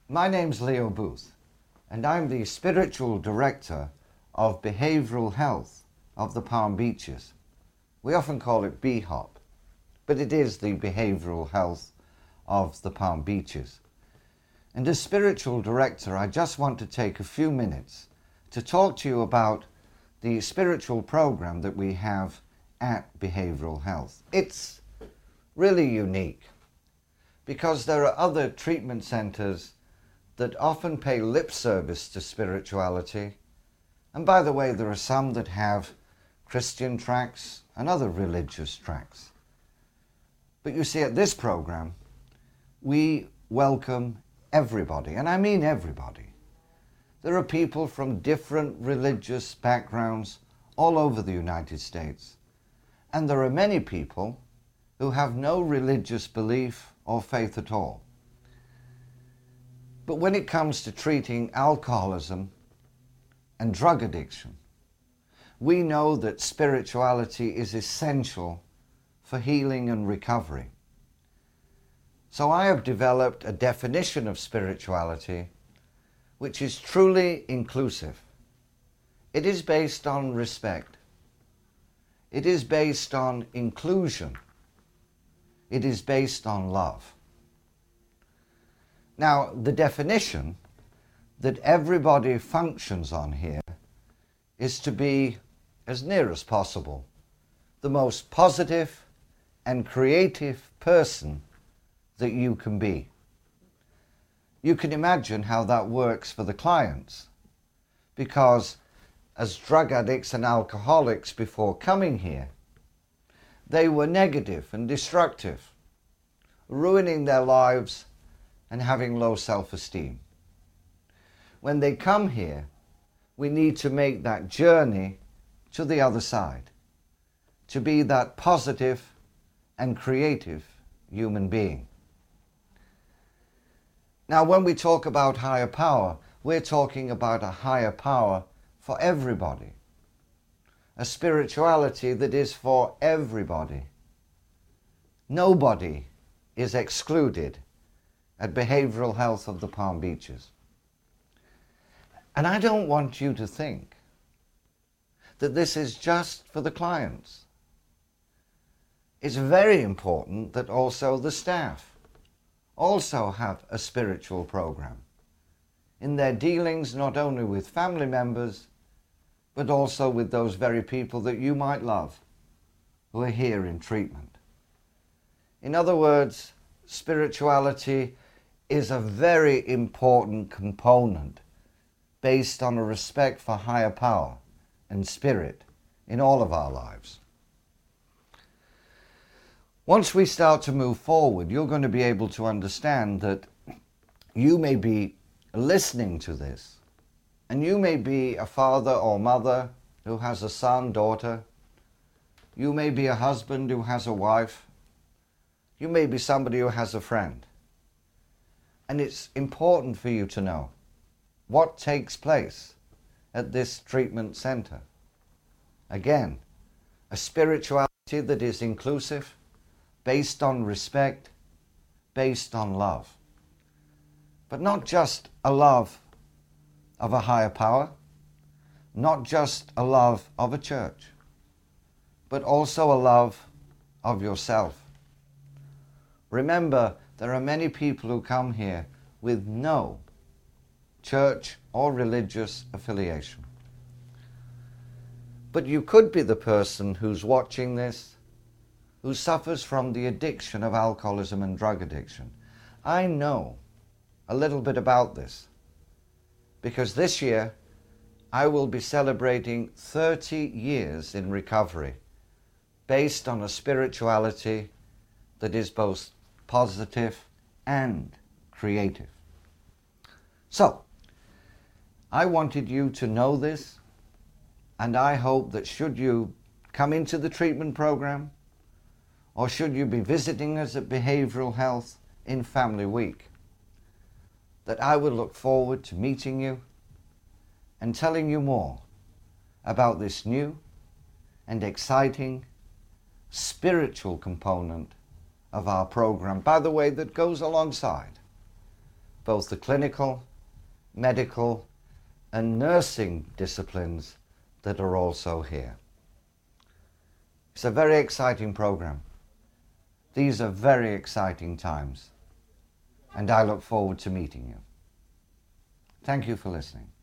My name's Leo Booth, and I'm the Spiritual Director of Behavioral Health of the Palm Beaches. We often call it BHOP, but it is the Behavioral Health of the Palm Beaches. And as Spiritual Director, I just want to take a few minutes to talk to you about the spiritual program that we have at Behavioral Health. It's really unique because there are other treatment centers that often pay lip service to spirituality. And by the way, there are some that have Christian tracks and other religious tracks. But you see, at this program, we welcome everybody, and I mean everybody. There are people from different religious backgrounds all over the United States. And there are many people who have no religious belief or faith at all. But when it comes to treating alcoholism and drug addiction, we know that spirituality is essential for healing and recovery. So I have developed a definition of spirituality which is truly inclusive. It is based on respect. It is based on inclusion. It is based on love. Now, the definition that everybody functions on here is to be, as near as possible, the most positive and creative person that you can be. You can imagine how that works for the clients, because as drug addicts and alcoholics before coming here, they were negative and destructive, ruining their lives and having low self-esteem. When they come here, we need to make that journey to the other side, to be that positive and creative human being. Now, when we talk about higher power, we're talking about a higher power for everybody, a spirituality that is for everybody. Nobody is excluded at Behavioral Health of the Palm Beaches. And I don't want you to think that this is just for the clients. It's very important that also the staff also have a spiritual program in their dealings not only with family members, but also with those very people that you might love who are here in treatment. In other words, spirituality is a very important component based on a respect for higher power and spirit in all of our lives. Once we start to move forward, you're going to be able to understand that you may be listening to this, and you may be a father or mother who has a son, daughter. You may be a husband who has a wife. You may be somebody who has a friend. And it's important for you to know what takes place at this treatment center. Again, a spirituality that is inclusive, based on respect, based on love. But not just a love of a higher power, not just a love of a church, but also a love of yourself. Remember, there are many people who come here with no church or religious affiliation. But you could be the person who's watching this, who suffers from the addiction of alcoholism and drug addiction. I know a little bit about this because this year I will be celebrating 30 years in recovery based on a spirituality that is both positive and creative. So, I wanted you to know this, and I hope that should you come into the treatment program, or should you be visiting us at Behavioral Health in Family Week, that I would look forward to meeting you and telling you more about this new and exciting spiritual component of our program, by the way, that goes alongside both the clinical, medical, and nursing disciplines that are also here. It's a very exciting program. These are very exciting times, and I look forward to meeting you. Thank you for listening.